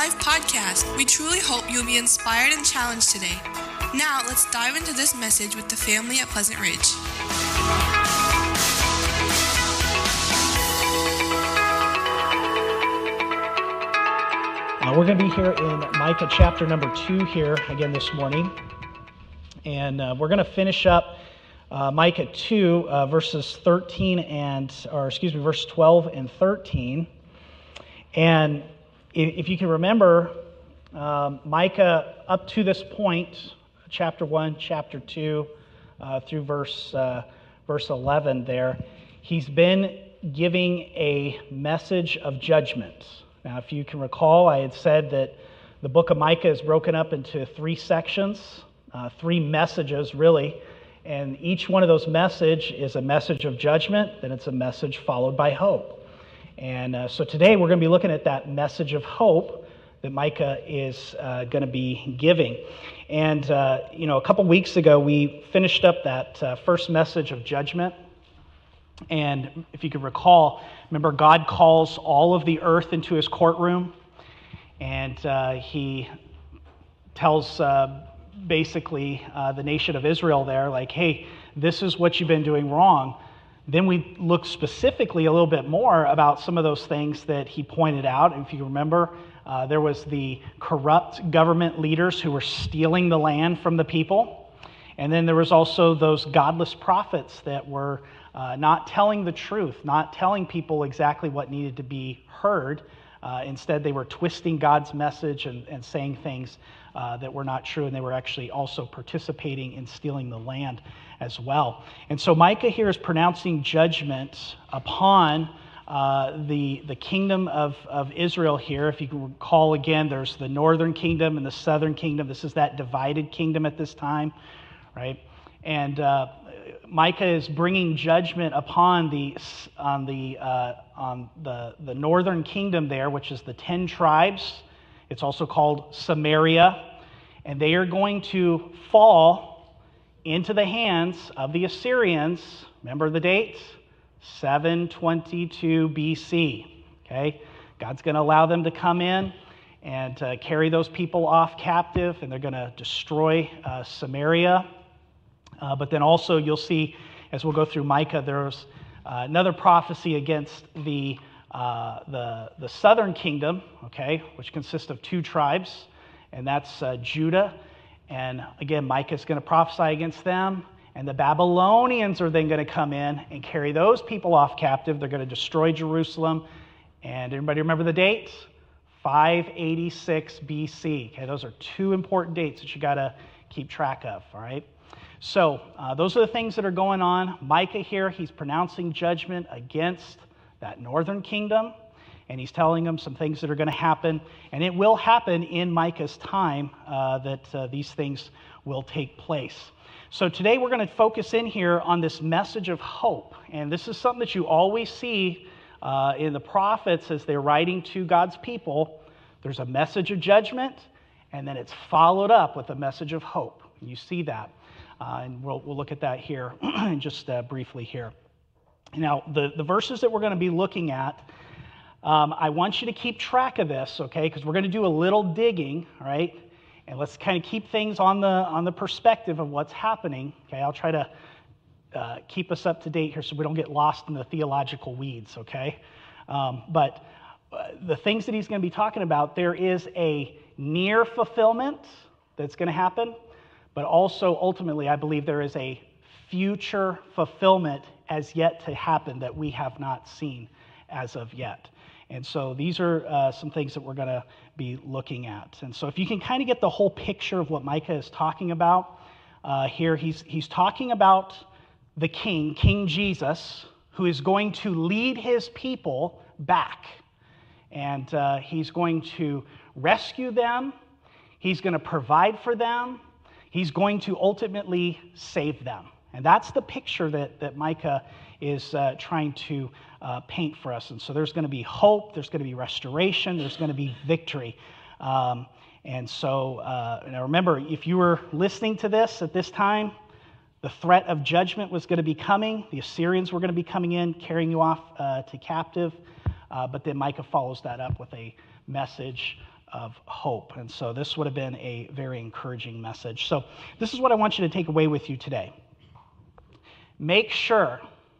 Life podcast. We truly hope you'll be inspired and challenged today. Now, let's dive into this message with the family at Pleasant Ridge. We're going to be here in Micah chapter number 2 here again this morning. And we're going to finish up Micah 2, verses 12 and 13. And if you can remember, Micah up to this point, chapter 1, chapter 2, through verse 11 there, he's been giving a message of judgment. Now, if you can recall, I had said that the book of Micah is broken up into 3 sections, 3 messages really, and each one of those messages is a message of judgment, then it's a message followed by hope. And so today we're going to be looking at that message of hope that Micah is going to be giving. And, a couple weeks ago we finished up that first message of judgment. And if you can recall, remember God calls all of the earth into his courtroom, and he tells basically the nation of Israel there, like, hey, this is what you've been doing wrong. Then we look specifically a little bit more about some of those things that he pointed out. And if you remember, there was the corrupt government leaders who were stealing the land from the people. And then there was also those godless prophets that were not telling the truth, not telling people exactly what needed to be heard. Instead, they were twisting God's message and saying things that were not true, and they were actually also participating in stealing the land as well. And so Micah here is pronouncing judgment upon the kingdom of Israel here. If you can recall again, there's the northern kingdom and the southern kingdom. This is that divided kingdom at this time, right? And Micah is bringing judgment upon the northern kingdom there, which is the 10 tribes. It's also called Samaria, and they are going to fall into the hands of the Assyrians. Remember the dates? 722 BC. Okay, God's going to allow them to come in and carry those people off captive, and they're going to destroy Samaria. But then also you'll see, as we'll go through Micah, there's another prophecy against the southern kingdom, okay, which consists of 2 tribes, and that's Judah. And again, Micah's going to prophesy against them, and the Babylonians are then going to come in and carry those people off captive. They're going to destroy Jerusalem. And everybody remember the dates? 586 BC. Okay, those are 2 important dates that you got to keep track of, all right? So those are the things that are going on. Micah here, he's pronouncing judgment against that northern kingdom, and he's telling them some things that are going to happen, and it will happen in Micah's time that these things will take place. So today we're going to focus in here on this message of hope, and this is something that you always see in the prophets as they're writing to God's people. There's a message of judgment, and then it's followed up with a message of hope. You see that. And we'll look at that here just briefly here. Now, the verses that we're going to be looking at, I want you to keep track of this, okay? Because we're going to do a little digging, all right? And let's kind of keep things on the perspective of what's happening, okay? I'll try to keep us up to date here so we don't get lost in the theological weeds, okay? But the things that he's going to be talking about, there is a near fulfillment that's going to happen. But also, ultimately, I believe there is a future fulfillment as yet to happen that we have not seen as of yet. And so these are some things that we're going to be looking at. And so if you can kind of get the whole picture of what Micah is talking about here, he's talking about the King Jesus, who is going to lead his people back. And he's going to rescue them. He's going to provide for them. He's going to ultimately save them. And that's the picture that Micah is trying to paint for us. And so there's going to be hope, there's going to be restoration, there's going to be victory. And remember, if you were listening to this at this time, the threat of judgment was going to be coming. The Assyrians were going to be coming in, carrying you off to captive. But then Micah follows that up with a message of hope. And so this would have been a very encouraging message. So this is what I want you to take away with you today. Make sure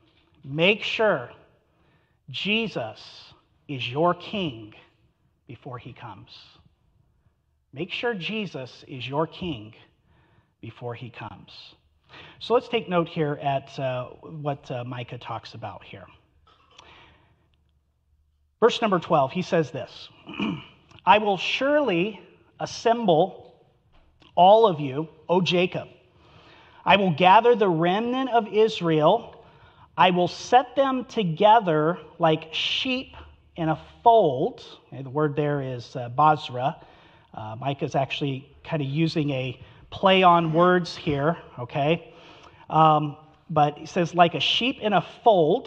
Jesus is your king before he comes. Make sure Jesus is your king before he comes. So let's take note here at what Micah talks about here. Verse number 12, he says this, I will surely assemble all of you, O Jacob. I will gather the remnant of Israel. I will set them together like sheep in a fold. Okay, the word there is Basra. Micah's actually kind of using a play on words here, okay? But he says, like a sheep in a fold,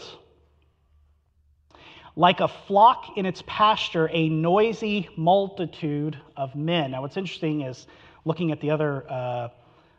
like a flock in its pasture, a noisy multitude of men. Now, what's interesting is looking at the other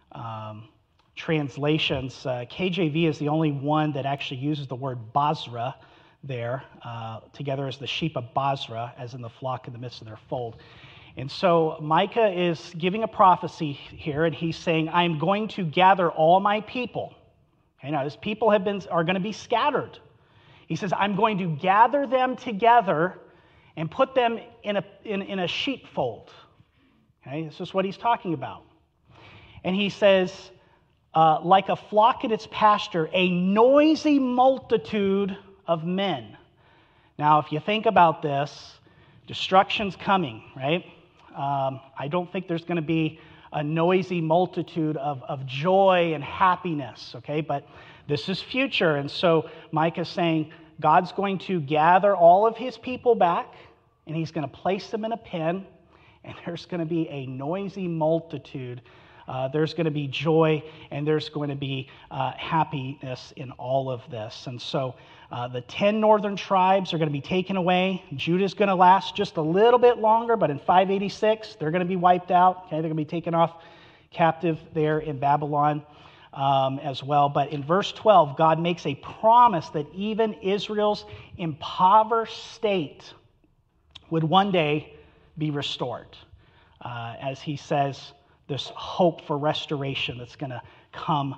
translations, KJV is the only one that actually uses the word Basra there, together as the sheep of Basra, as in the flock in the midst of their fold. And so Micah is giving a prophecy here, and he's saying, I'm going to gather all my people. Okay, now, his people are going to be scattered. He says, I'm going to gather them together and put them in a sheepfold. Okay, this is what he's talking about. And he says, like a flock in its pasture, a noisy multitude of men. Now, if you think about this, destruction's coming, right? I don't think there's going to be a noisy multitude of joy and happiness, okay? But this is future, and so Micah's saying God's going to gather all of his people back, and he's going to place them in a pen, and there's going to be a noisy multitude. There's going to be joy, and there's going to be happiness in all of this. And so the 10 northern tribes are going to be taken away. Judah's going to last just a little bit longer, but in 586, they're going to be wiped out. Okay, they're going to be taken off captive there in Babylon as well. But in verse 12, God makes a promise that even Israel's impoverished state would one day be restored. As he says, this hope for restoration that's going to come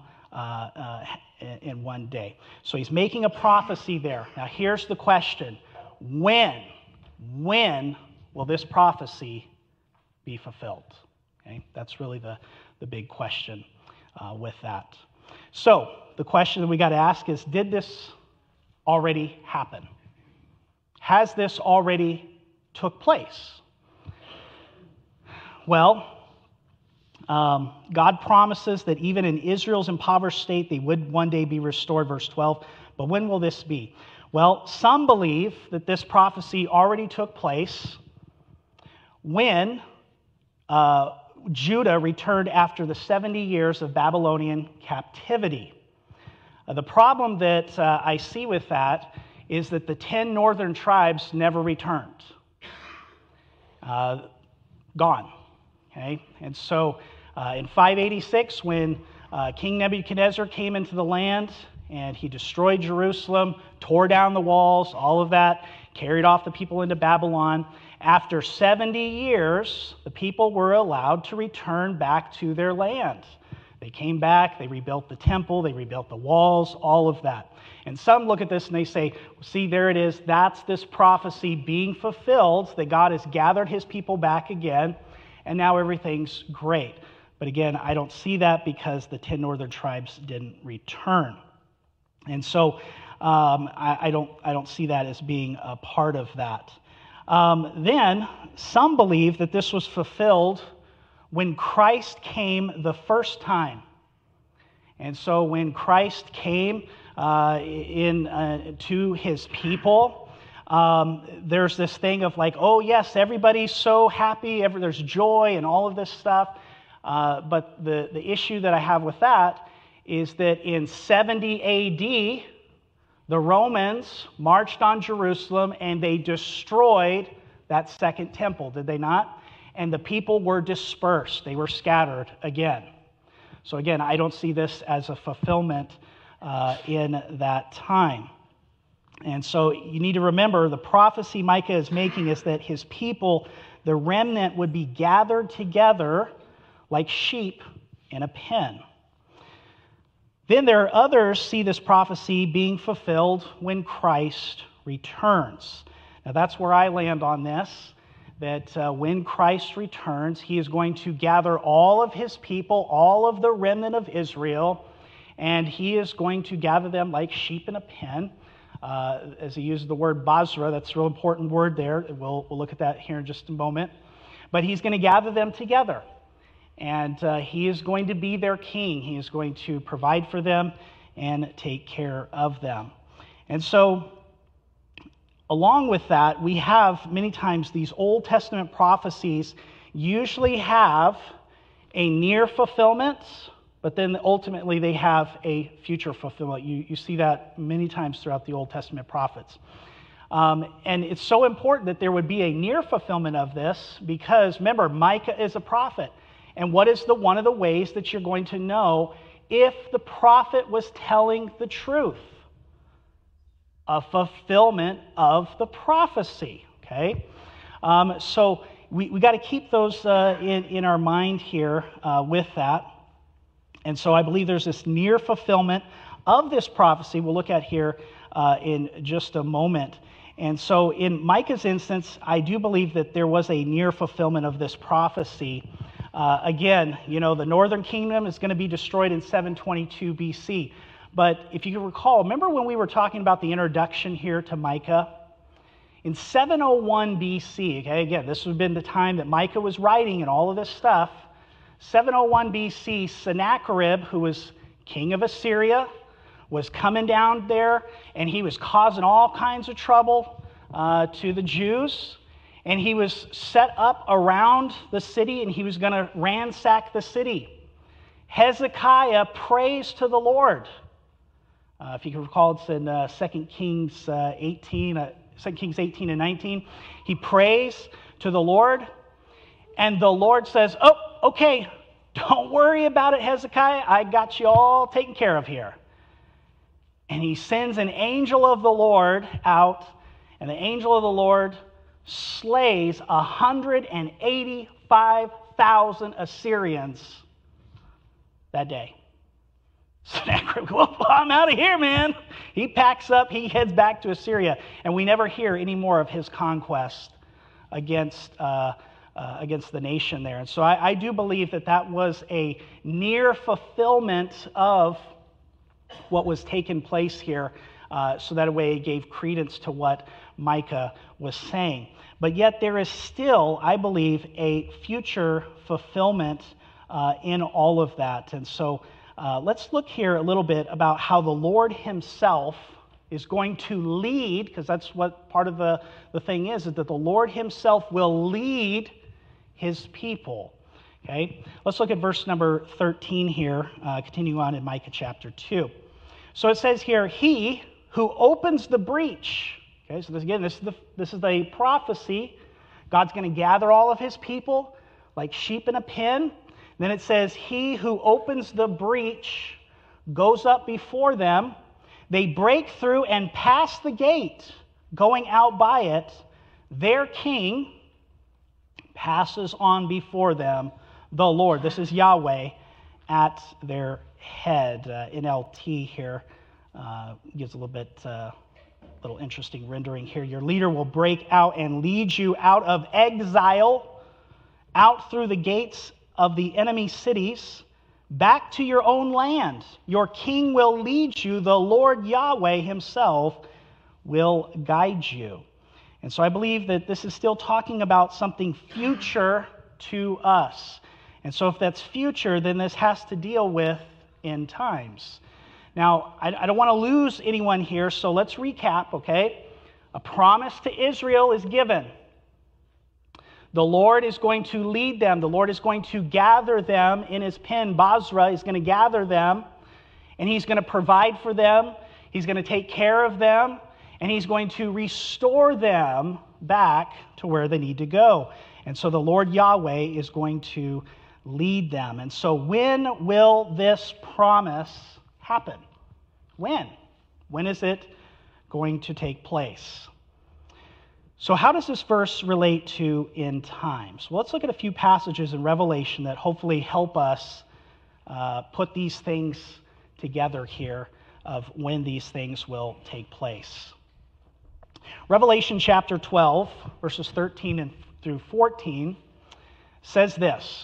in one day. So he's making a prophecy there. Now here's the question. When will this prophecy be fulfilled? Okay, that's really the big question with that. So the question that we got to ask is, did this already happen? Has this already took place? Well, God promises that even in Israel's impoverished state, they would one day be restored, verse 12. But when will this be? Well, some believe that this prophecy already took place when Judah returned after the 70 years of Babylonian captivity. The problem that I see with that is that the 10 northern tribes never returned. Gone. Okay? And so in 586, when King Nebuchadnezzar came into the land and he destroyed Jerusalem, tore down the walls, all of that, carried off the people into Babylon, after 70 years, the people were allowed to return back to their land. They came back, they rebuilt the temple, they rebuilt the walls, all of that. And some look at this and they say, see, there it is, that's this prophecy being fulfilled, that God has gathered his people back again, and now everything's great. But again, I don't see that because the 10 northern tribes didn't return. And so I don't see that as being a part of that. Then some believe that this was fulfilled when Christ came the first time. And so when Christ came to his people, there's this thing of like, oh yes, everybody's so happy, there's joy and all of this stuff. But the issue that I have with that is that in 70 A.D., the Romans marched on Jerusalem and they destroyed that second temple, did they not? And the people were dispersed. They were scattered again. So again, I don't see this as a fulfillment in that time. And so you need to remember the prophecy Micah is making is that his people, the remnant would be gathered together like sheep in a pen. Then there are others see this prophecy being fulfilled when Christ returns. Now that's where I land on this, that when Christ returns, he is going to gather all of his people, all of the remnant of Israel, and he is going to gather them like sheep in a pen. As he uses the word basra, that's a real important word there. We'll look at that here in just a moment. But he's going to gather them together. And he is going to be their king. He is going to provide for them and take care of them. And so, along with that, we have many times these Old Testament prophecies usually have a near fulfillment, but then ultimately they have a future fulfillment. You see that many times throughout the Old Testament prophets. And it's so important that there would be a near fulfillment of this because, remember, Micah is a prophet. And what is one of the ways that you're going to know if the prophet was telling the truth? A fulfillment of the prophecy, okay? So we got to keep those in our mind here with that. And so I believe there's this near fulfillment of this prophecy we'll look at here in just a moment. And so in Micah's instance, I do believe that there was a near fulfillment of this prophecy. Again, the northern kingdom is going to be destroyed in 722 BC. But if you can recall, remember when we were talking about the introduction here to Micah? In 701 BC, okay, again, this would have been the time that Micah was writing and all of this stuff. 701 BC, Sennacherib, who was king of Assyria, was coming down there, and he was causing all kinds of trouble to the Jews. And he was set up around the city, and he was going to ransack the city. Hezekiah prays to the Lord. If you can recall, it's in 2 Kings 18 and 19. He prays to the Lord, and the Lord says, "Oh, okay, don't worry about it, Hezekiah. I got you all taken care of here." And he sends an angel of the Lord out, and the angel of the Lord slays 185,000 Assyrians that day. Sennacherib, well, I'm out of here, man. He packs up, he heads back to Assyria, and we never hear any more of his conquest against the nation there. And so I do believe that was a near fulfillment of what was taking place here, so that way it gave credence to what Micah was saying. But yet there is still, I believe, a future fulfillment in all of that. And so let's look here a little bit about how the Lord himself is going to lead, because that's what part of the thing is that the Lord himself will lead his people. Okay, let's look at verse number 13 here, continue on in Micah chapter 2. So it says here, he who opens the breach. Okay, so this is the prophecy. God's going to gather all of his people like sheep in a pen. Then it says, he who opens the breach goes up before them. They break through and pass the gate, going out by it. Their king passes on before them, the Lord. This is Yahweh at their head. NLT here gives a little interesting rendering here. Your leader will break out and lead you out of exile, out through the gates of the enemy cities, back to your own land. Your king will lead you. The Lord Yahweh himself will guide you. And so I believe that this is still talking about something future to us. And so if that's future, then this has to deal with end times. Now, I don't want to lose anyone here, so let's recap, okay? A promise to Israel is given. The Lord is going to lead them. The Lord is going to gather them in his pen. Basra is going to gather them, and he's going to provide for them. He's going to take care of them, and he's going to restore them back to where they need to go. And so the Lord Yahweh is going to lead them. And so when will this promise happen? When? When is it going to take place? So how does this verse relate to end times? Well, let's look at a few passages in Revelation that hopefully help us put these things together here of when these things will take place. Revelation chapter 12, verses 13 through 14 says this: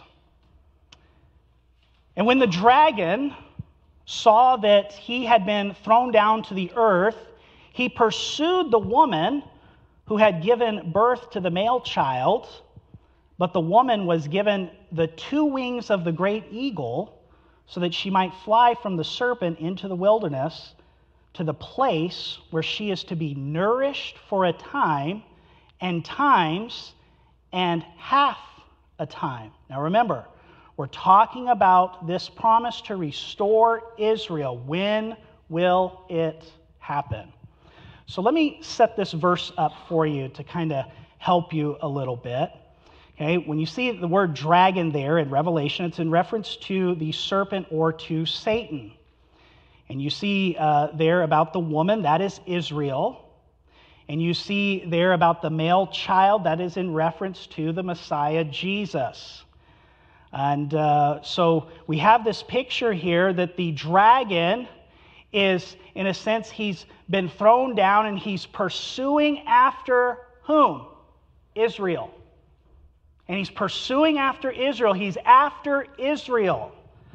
"And when the dragon saw that he had been thrown down to the earth, he pursued the woman who had given birth to the male child, but the woman was given the 2 wings of the great eagle, so that she might fly from the serpent into the wilderness to the place where she is to be nourished for a time and times and half a time." Now remember, we're talking about this promise to restore Israel. When will it happen? So let me set this verse up for you to kind of help you a little bit. Okay, when you see the word dragon there in Revelation, it's in reference to the serpent or to Satan. And you see there about the woman, that is Israel. And you see there about the male child, that is in reference to the Messiah, Jesus. And so we have this picture here that the dragon is, in a sense, he's been thrown down and he's pursuing after whom? Israel. And he's pursuing after Israel. He's after Israel.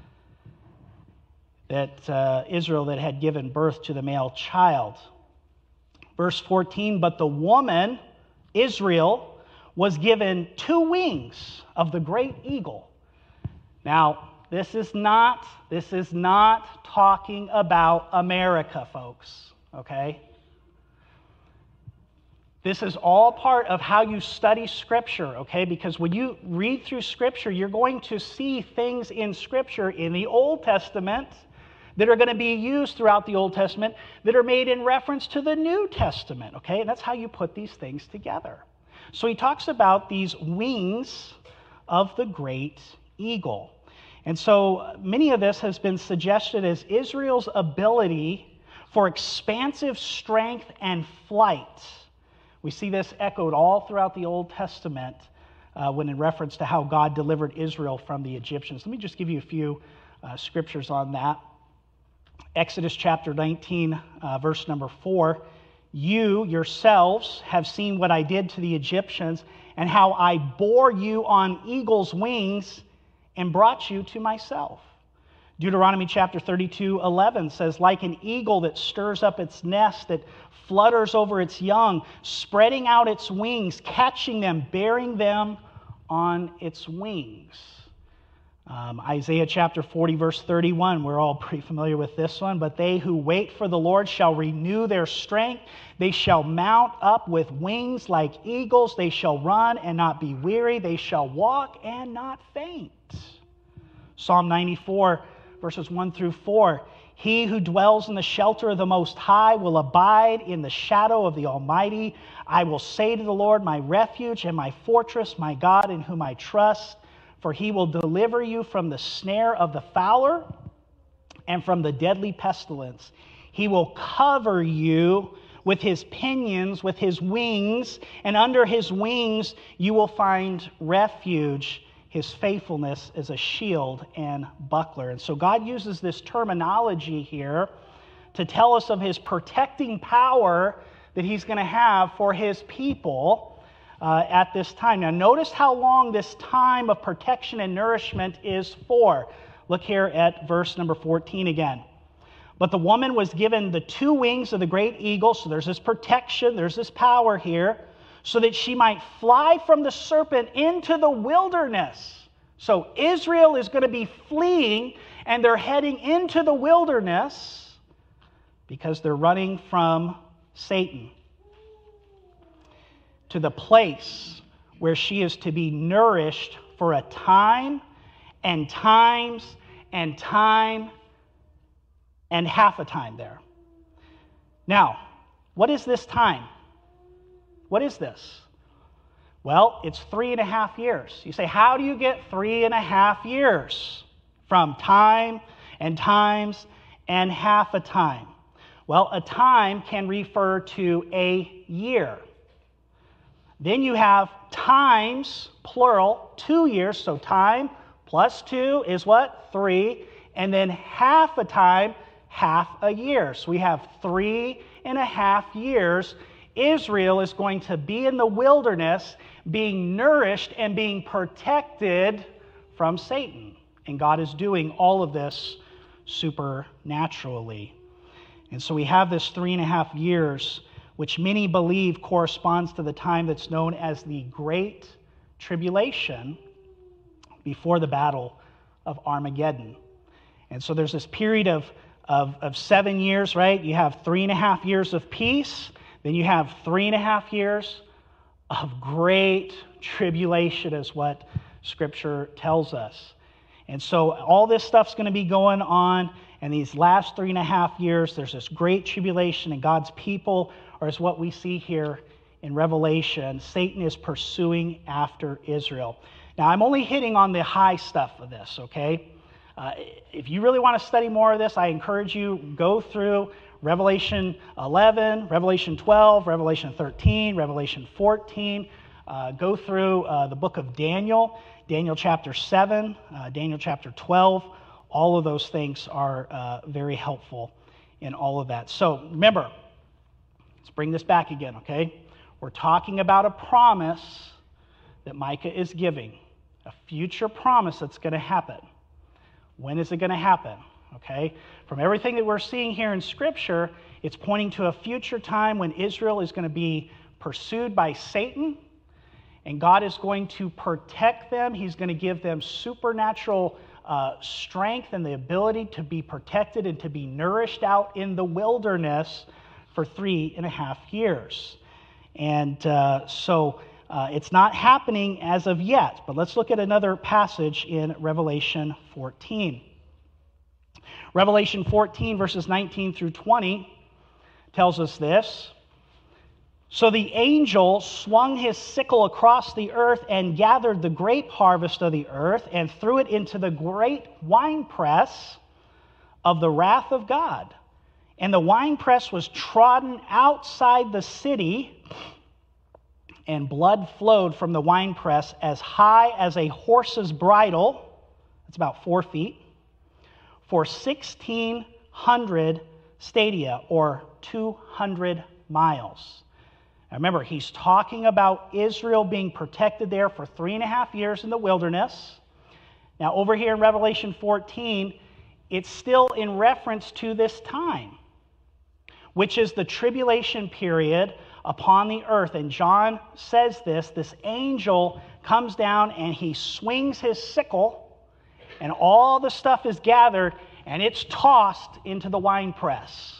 That Israel that had given birth to the male child. Verse 14, "But the woman, Israel, was given 2 wings of the great eagle." Now, this is not talking about America, folks, okay? This is all part of how you study Scripture, okay? Because when you read through Scripture, you're going to see things in Scripture in the Old Testament that are going to be used throughout the Old Testament that are made in reference to the New Testament, okay? And that's how you put these things together. So he talks about these wings of the great eagle. And so many of this has been suggested as Israel's ability for expansive strength and flight. We see this echoed all throughout the Old Testament when in reference to how God delivered Israel from the Egyptians. Let me just give you a few scriptures on that. Exodus chapter 19, verse number 4. "You yourselves have seen what I did to the Egyptians and how I bore you on eagle's wings and brought you to myself." Deuteronomy chapter 32:11 says, "Like an eagle that stirs up its nest, that flutters over its young, spreading out its wings, catching them, bearing them on its wings." Isaiah chapter 40, verse 31, we're all pretty familiar with this one. "But they who wait for the Lord shall renew their strength. They shall mount up with wings like eagles. They shall run and not be weary. They shall walk and not faint." Psalm 94, verses 1 through 4. "He who dwells in the shelter of the Most High will abide in the shadow of the Almighty. I will say to the Lord, my refuge and my fortress, my God in whom I trust. For he will deliver you from the snare of the fowler and from the deadly pestilence. He will cover you with his pinions, with his wings, and under his wings you will find refuge. His faithfulness is a shield and buckler." And so God uses this terminology here to tell us of his protecting power that he's going to have for his people at this time. Now, notice how long this time of protection and nourishment is for. Look here at verse number 14 again. "But the woman was given the 2 wings of the great eagle," so there's this protection, there's this power here, "so that she might fly from the serpent into the wilderness." So Israel is going to be fleeing, and they're heading into the wilderness because they're running from Satan, "to the place where she is to be nourished for a time and times and time and half a time" there. Now, what is this time? What is this? Well, it's 3.5 years. You say, how do you get 3.5 years from time and times and half a time? Well, a time can refer to a year. Then you have times, plural, 2 years. So time plus 2 is what? 3. And then half a time, half a year. So we have 3.5 years. Israel is going to be in the wilderness, being nourished and being protected from Satan. And God is doing all of this supernaturally. And so we have this 3.5 years, which many believe corresponds to the time that's known as the Great Tribulation before the Battle of Armageddon. And so there's this period of 7 years, right? You have 3.5 years of peace, then you have 3.5 years of great tribulation, is what Scripture tells us. And so all this stuff's going to be going on, and these last 3.5 years, there's this great tribulation, and God's people are as what we see here in Revelation. Satan is pursuing after Israel. Now, I'm only hitting on the high stuff of this, okay? If you really want to study more of this, I encourage you, go through Revelation 11, Revelation 12, Revelation 13, Revelation 14. Go through the book of Daniel, Daniel chapter 7, Daniel chapter 12. All of those things are very helpful in all of that. So remember, let's bring this back again, okay? We're talking about a promise that Micah is giving, a future promise that's going to happen. When is it going to happen? Okay? From everything that we're seeing here in Scripture, it's pointing to a future time when Israel is going to be pursued by Satan, and God is going to protect them. He's going to give them supernatural strength and the ability to be protected and to be nourished out in the wilderness for 3.5 years. And so it's not happening as of yet, but let's look at another passage in Revelation 14. Revelation 14, verses 19 through 20, tells us this. So the angel swung his sickle across the earth and gathered the grape harvest of the earth and threw it into the great winepress of the wrath of God. And the winepress was trodden outside the city, and blood flowed from the winepress as high as a horse's bridle. That's about 4 feet. For 1,600 stadia, or 200 miles. Now remember, he's talking about Israel being protected there for 3.5 years in the wilderness. Now over here in Revelation 14, it's still in reference to this time, which is the tribulation period upon the earth. And John says this angel comes down and he swings his sickle, and all the stuff is gathered, and it's tossed into the winepress.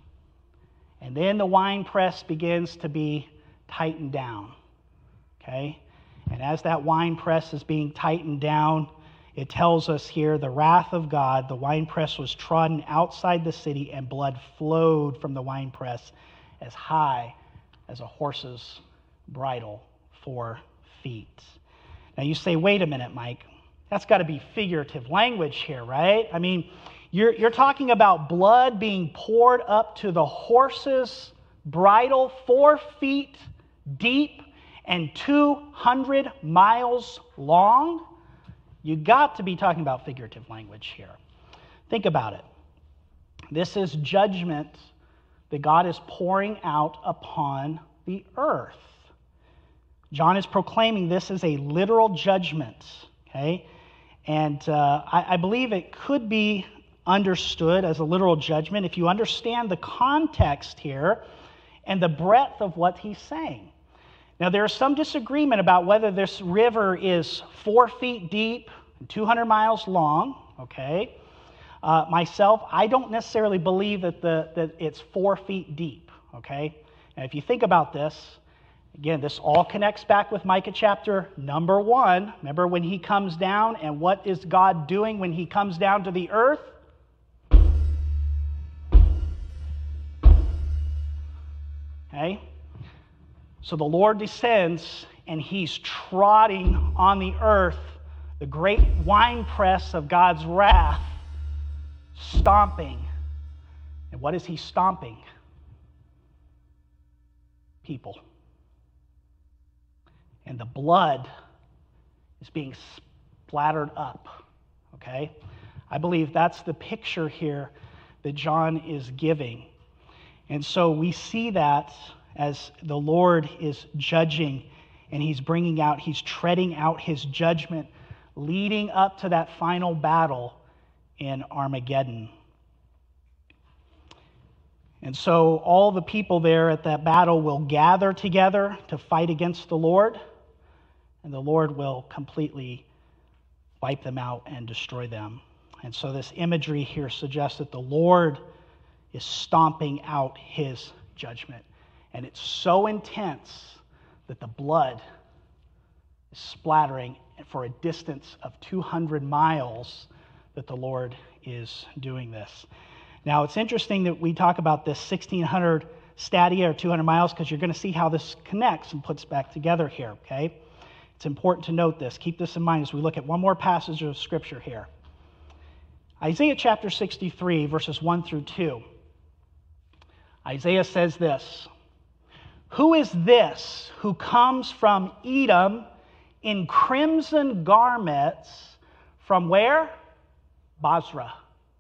And then the winepress begins to be tightened down. Okay? And as that winepress is being tightened down, it tells us here, the wrath of God, the winepress was trodden outside the city, and blood flowed from the winepress as high as a horse's bridle, 4 feet. Now you say, wait a minute, Mike. That's got to be figurative language here, right? I mean, you're talking about blood being poured up to the horse's bridle, 4 feet deep and 200 miles long. You got to be talking about figurative language here. Think about it. This is judgment that God is pouring out upon the earth. John is proclaiming this as a literal judgment, okay? And I believe it could be understood as a literal judgment if you understand the context here and the breadth of what he's saying. Now, there is some disagreement about whether this river is 4 feet deep and 200 miles long, okay? Myself, I don't necessarily believe that it's 4 feet deep, okay? And if you think about this, again, this all connects back with Micah chapter number 1. Remember when he comes down, and what is God doing when he comes down to the earth? Okay? So the Lord descends, and he's trotting on the earth, the great winepress of God's wrath, stomping. And what is he stomping? People. and the blood is being splattered up, okay? I believe that's the picture here that John is giving. And so we see that as the Lord is judging and he's treading out his judgment leading up to that final battle in Armageddon. And so all the people there at that battle will gather together to fight against the Lord, and the Lord will completely wipe them out and destroy them. And so this imagery here suggests that the Lord is stomping out his judgment. And it's so intense that the blood is splattering for a distance of 200 miles that the Lord is doing this. Now, it's interesting that we talk about this 1,600 stadia or 200 miles because you're going to see how this connects and puts back together here, okay? It's important to note this. Keep this in mind as we look at one more passage of Scripture here. Isaiah chapter 63, verses 1 through 2. Isaiah says this, "Who is this who comes from Edom in crimson garments from where? Bozrah.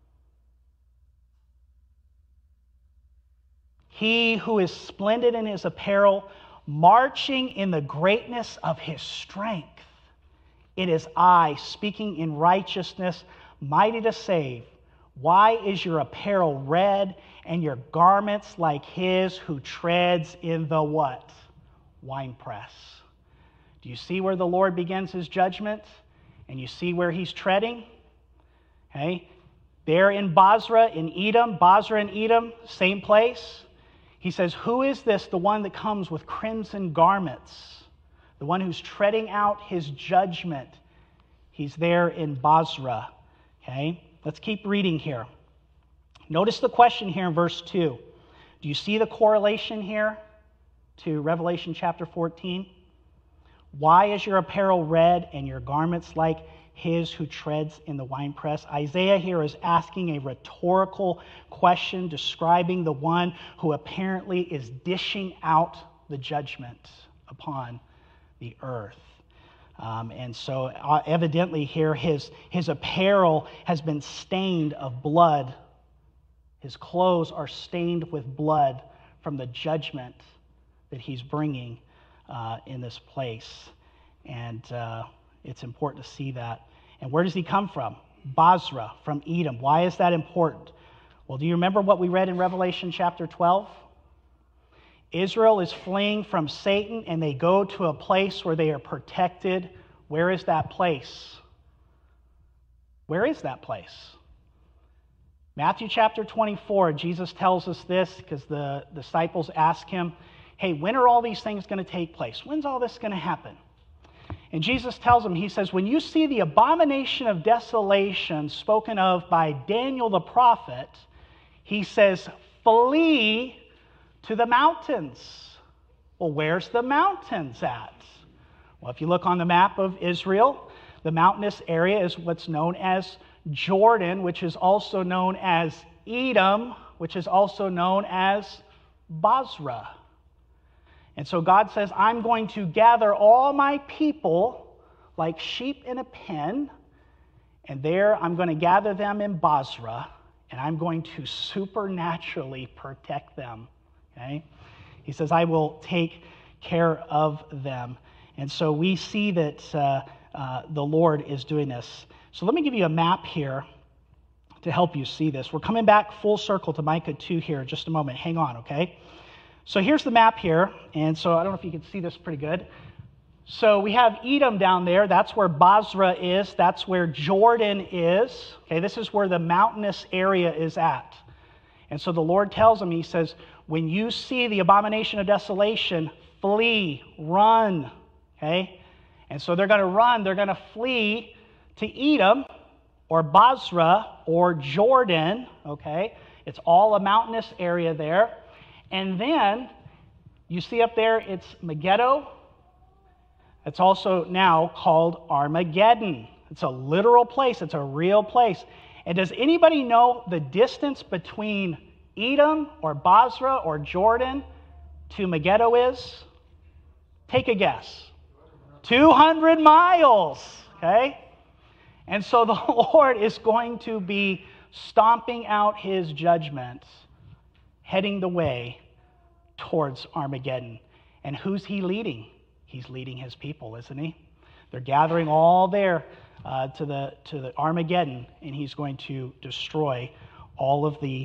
He who is splendid in his apparel, marching in the greatness of his strength. It is I, speaking in righteousness, mighty to save. Why is your apparel red and your garments like his who treads in the what? Winepress." Do you see where the Lord begins his judgment? And you see where he's treading? Okay. There in Bozrah in Edom, Bozrah in Edom, same place. He says, "Who is this, the one that comes with crimson garments? The one who's treading out his judgment." He's there in Bozrah. Okay, let's keep reading here. Notice the question here in verse 2. Do you see the correlation here to Revelation chapter 14? Why is your apparel red and your garments like his who treads in the winepress? Isaiah here is asking a rhetorical question describing the one who apparently is dishing out the judgment upon the earth. And so evidently here his apparel has been stained of blood. His clothes are stained with blood from the judgment that he's bringing in this place. And it's important to see that. And where does he come from? Bozrah, from Edom. Why is that important? Well, do you remember what we read in Revelation chapter 12? Israel is fleeing from Satan, and they go to a place where they are protected. Where is that place? Where is that place? Matthew chapter 24, Jesus tells us this because the disciples ask him, "Hey, when are all these things going to take place? When's all this going to happen?" And Jesus tells them, he says, "When you see the abomination of desolation spoken of by Daniel the prophet," he says, "flee to the mountains." Well, where's the mountains at? Well, if you look on the map of Israel, the mountainous area is what's known as Jordan, which is also known as Edom, which is also known as Bozrah. And so God says, "I'm going to gather all my people like sheep in a pen, and there I'm going to gather them in Bozrah, and I'm going to supernaturally protect them." Okay? He says, "I will take care of them." And so we see that the Lord is doing this. So let me give you a map here to help you see this. We're coming back full circle to Micah 2 here in just a moment. Hang on, okay? So here's the map here. And so I don't know if you can see this pretty good. So we have Edom down there. That's where Bozrah is. That's where Jordan is. Okay, this is where the mountainous area is at. And so the Lord tells them, he says, when you see the abomination of desolation, flee, run. Okay? And so they're going to run. They're going to flee to Edom or Bozrah or Jordan. Okay? It's all a mountainous area there. And then you see up there, it's Megiddo. It's also now called Armageddon. It's a literal place. It's a real place. And does anybody know the distance between Edom or Bozrah or Jordan to Megiddo is? Take a guess. 200 miles, okay? And so the Lord is going to be stomping out his judgment, heading the way towards Armageddon. And who's he leading? He's leading his people, isn't he? They're gathering all there to the Armageddon, and he's going to destroy all of the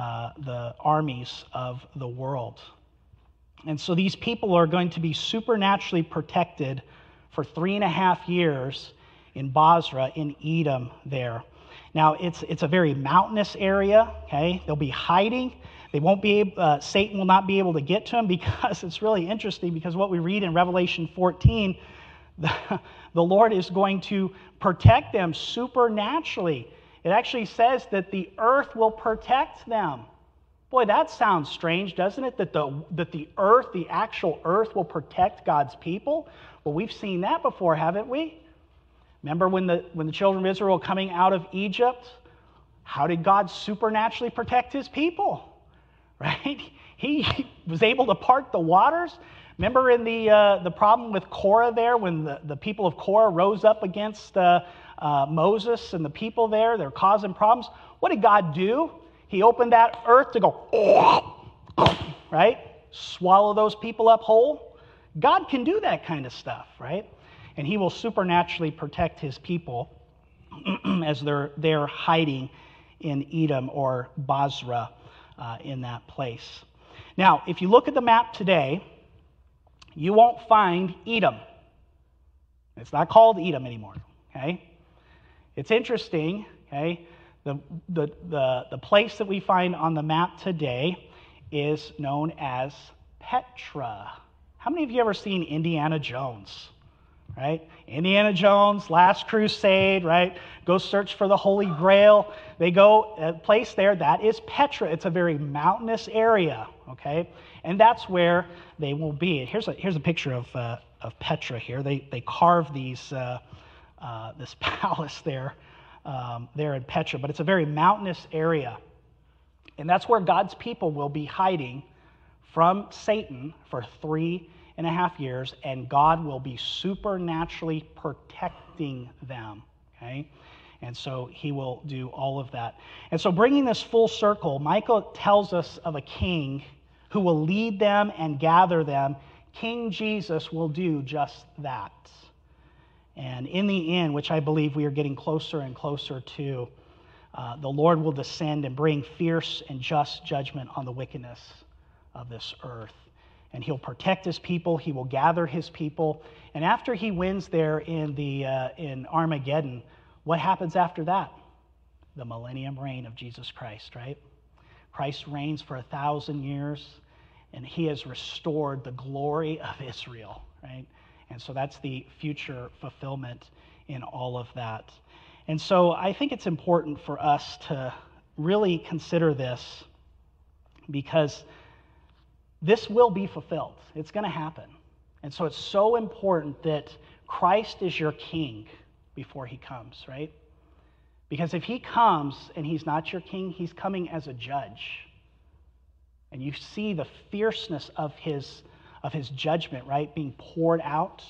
armies of the world. And so these people are going to be supernaturally protected for 3.5 years in Basra, in Edom there. Now, it's a very mountainous area, okay? They'll be hiding. They won't be able, Satan will not be able to get to them, because it's really interesting, because what we read in Revelation 14, the Lord is going to protect them supernaturally. It actually says that the earth will protect them. Boy, that sounds strange, doesn't it? That the earth, the actual earth, will protect God's people. Well, we've seen that before, haven't we? Remember when the children of Israel were coming out of Egypt? How did God supernaturally protect his people? Right? He was able to part the waters. Remember in the problem with Korah there, when the people of Korah rose up against Moses and the people there, they're causing problems. What did God do? He opened that earth to go, right? Swallow those people up whole. God can do that kind of stuff, right? And he will supernaturally protect his people as they're hiding in Edom or Basra in that place. Now, if you look at the map today, you won't find Edom. It's not called Edom anymore, okay? It's interesting, okay? The place that we find on the map today is known as Petra. How many of you ever seen Indiana Jones? Right? Indiana Jones, Last Crusade, right? Go search for the Holy Grail. They go a place there, that is Petra. It's a very mountainous area, okay? And that's where they will be. Here's a picture of Petra here. They carve this palace there in Petra, but it's a very mountainous area. And that's where God's people will be hiding from Satan for 3.5 years, and God will be supernaturally protecting them, okay? And so he will do all of that. And so bringing this full circle, Micah tells us of a king who will lead them and gather them. King Jesus will do just that. And in the end, which I believe we are getting closer and closer to, the Lord will descend and bring fierce and just judgment on the wickedness of this earth. And he'll protect his people. He will gather his people. And after he wins there in Armageddon, what happens after that? The millennium reign of Jesus Christ, right? Christ reigns for 1,000 years, and he has restored the glory of Israel, right? And so that's the future fulfillment in all of that. And so I think it's important for us to really consider this, because this will be fulfilled. It's going to happen. And so it's so important that Christ is your king before he comes, right? Because if he comes and he's not your king, he's coming as a judge. And you see the fierceness of his judgment, right, being poured out.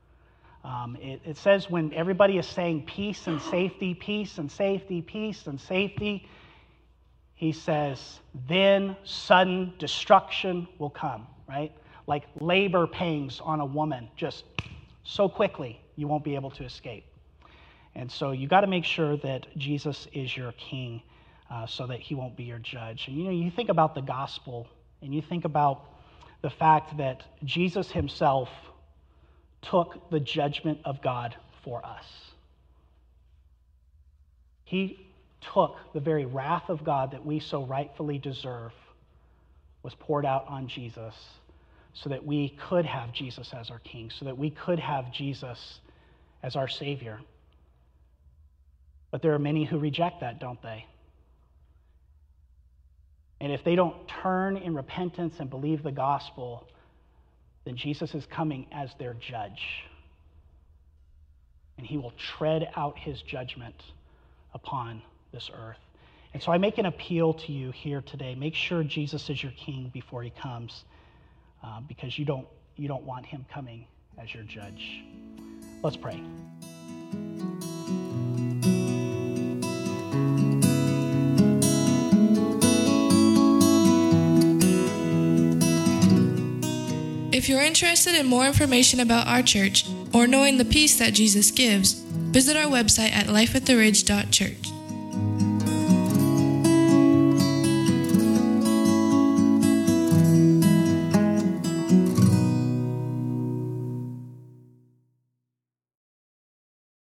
It says when everybody is saying peace and safety, peace and safety, peace and safety, he says, then sudden destruction will come, right? Like labor pains on a woman, just so quickly you won't be able to escape. And so you got to make sure that Jesus is your king so that he won't be your judge. And you think about the gospel, and you think about the fact that Jesus himself took the judgment of God for us. He took the very wrath of God that we so rightfully deserve, was poured out on Jesus, so that we could have Jesus as our king, so that we could have Jesus as our Savior. But there are many who reject that, don't they? And if they don't turn in repentance and believe the gospel, then Jesus is coming as their judge. And he will tread out his judgment upon this earth. And so I make an appeal to you here today. Make sure Jesus is your king before he comes, because you don't want him coming as your judge. Let's pray. If you're interested in more information about our church or knowing the peace that Jesus gives, visit our website at lifeattheridge.church.